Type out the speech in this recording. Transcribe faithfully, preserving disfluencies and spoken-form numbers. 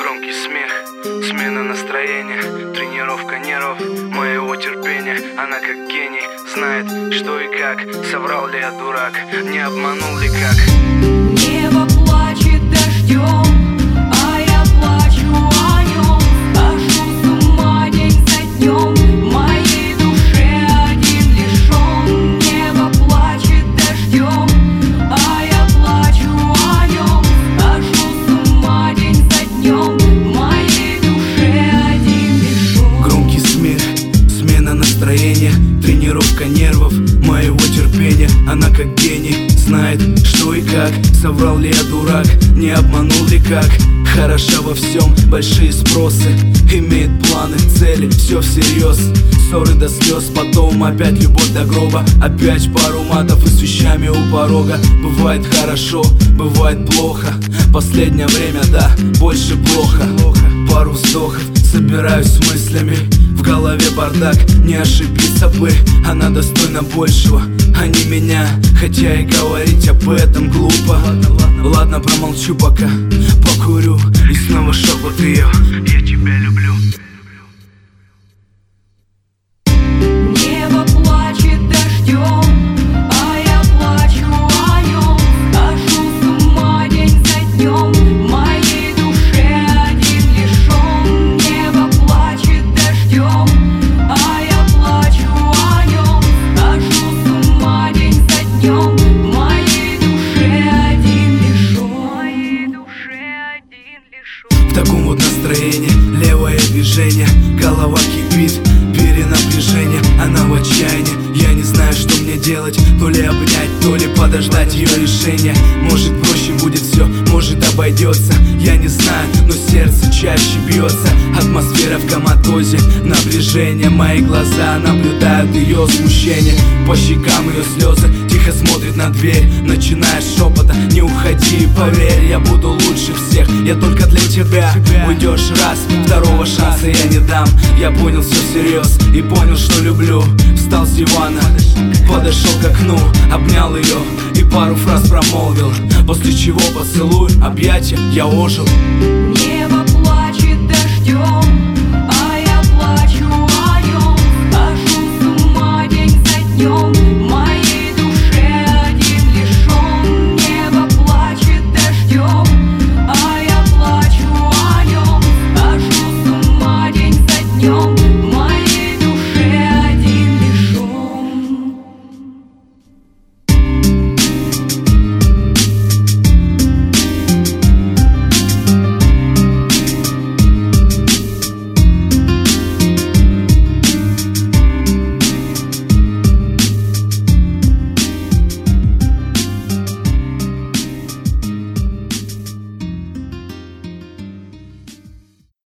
Громкий смех, смена настроения, тренировка нервов, моего терпения. Она как гений, знает что и как. Соврал ли я, дурак, не обманул ли как? Небо плачет дождем, а я плачу о нем. Схожу с ума день за днем, в моей душе один лишь он. Небо плачет дождем, а я плачу о нем. Схожу с ума день за днем, в моей душе один лишь он. Громкий смех, смена настроения, тренировка нервов, моего терпения. Она как гений, знает что и как. Соврал ли я, дурак, не обманул ли как? Хороша во всем, большие спросы, имеет планы, цели, все всерьез. Ссоры до слез, потом опять любовь до гроба. Опять пару матов и с вещами у порога. Бывает хорошо, бывает плохо. Последнее время, да, больше плохо. Пару вздохов, собираюсь с мыслями. В голове бардак, не ошибиться бы. Она достойна большего, а не меня. Хотя и говорить об этом глупо. Ладно, промолчу пока, покурю. И снова шепот ее: я тебя люблю. Небо плачет дождем, а я плачу о нем. Схожу с ума день за днем, в моей душе один лишь он. Небо плачет дождем, а я плачу о нем. Схожу с ума день за днем, в моей душе один лишь он. В моей душе один лишь он. В таком вот настроении, левое движение, голова кипит, перенапряжение. Она в отчаянии, я не знаю, что мне делать. То ли обнять, то ли подождать ее решения. Может проще будет все, может обойдется, я не знаю, но сердце чаще бьется. Атмосфера в коматозе, напряжение. Мои глаза наблюдают ее смущение. По щекам ее слезы, тихо смотрит на дверь. Начиная с шепота: не уходи, поверь, я буду лучше всех. Я только для тебя. Уйдешь раз, второго шанса я не дам. Я понял все всерьез и понял, что люблю. Встал с дивана, подошел к окну, обнял ее и пару фраз промолвил. После чего поцелуй, объятия, я ожил.